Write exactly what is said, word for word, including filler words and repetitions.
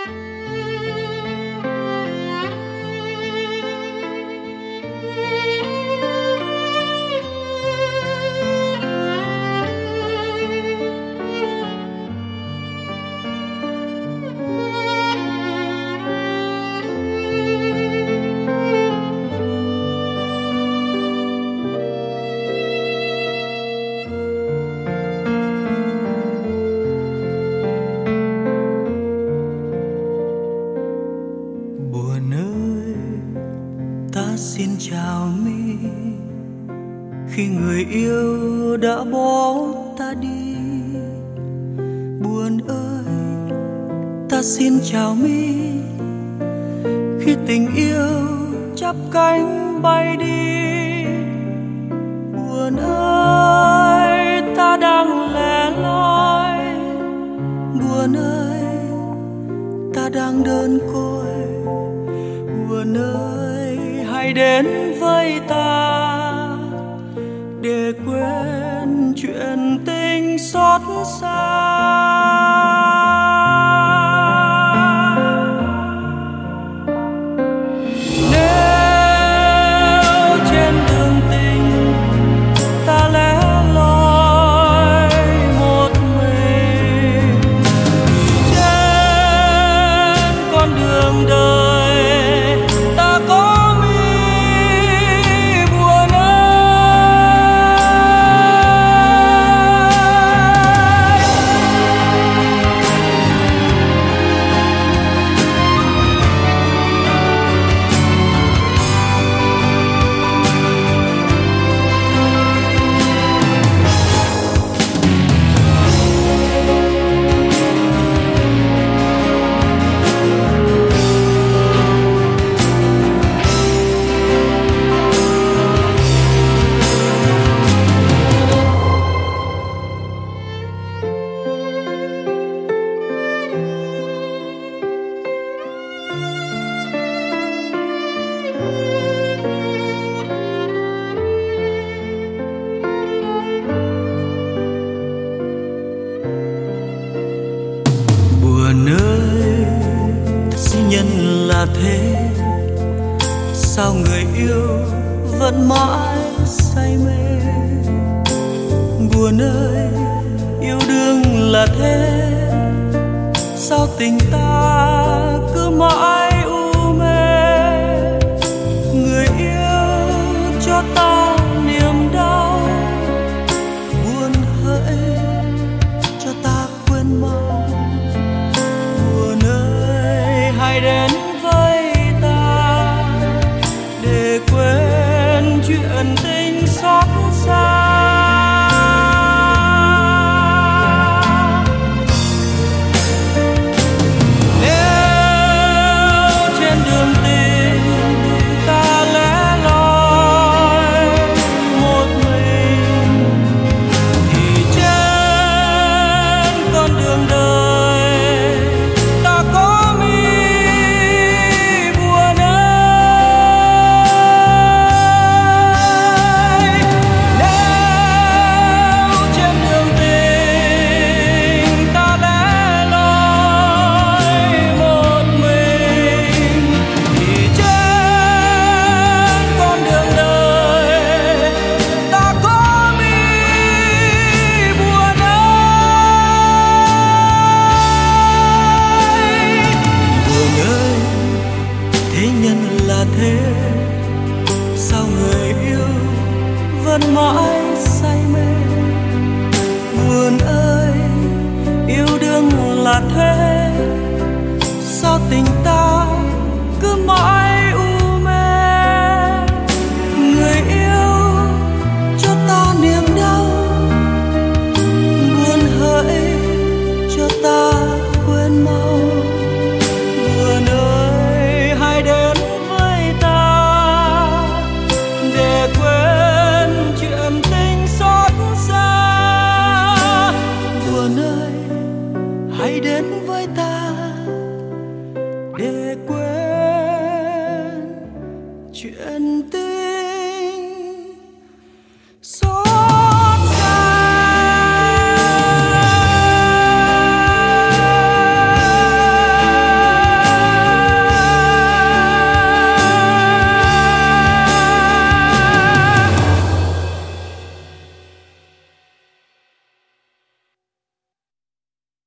Buồn ơi, ta xin chào mi, khi người yêu đã bỏ ta đi. Buồn ơi, ta xin chào mi, khi tình yêu chắp cánh bay đi. Buồn ơi, ta đang lẻ loi. Buồn ơi, ta đang đơn côi. Buồn ơi, hãy đến với ta để quên chuyện tình xót xa. Nếu trên đường tình ta lẻ loi một mình, thì trên con đường đời thế, sao người yêu vẫn mãi say mê. Buồn ơi, yêu đương là thế, sao tình ta cứ mãi u mê. Người yêu cho ta niềm đau, buồn hỡi cho ta quên mau. Buồn ơi, hãy đến quên chuyện tình xót xa. Nếu trên đường tình ta lẻ loi một mình, thì trên con đường đời ta có mi. Buồn ơi, thế, sao người yêu vẫn mãi say mê. Buồn ơi, yêu đương là thế, sao tình ta cứ mãi u mê. Người yêu cho ta niềm đau, buồn hỡi cho ta quên mau. Buồn ơi, hãy đến quên chuyện tình xót xa. Buồn ơi, hãy đến với ta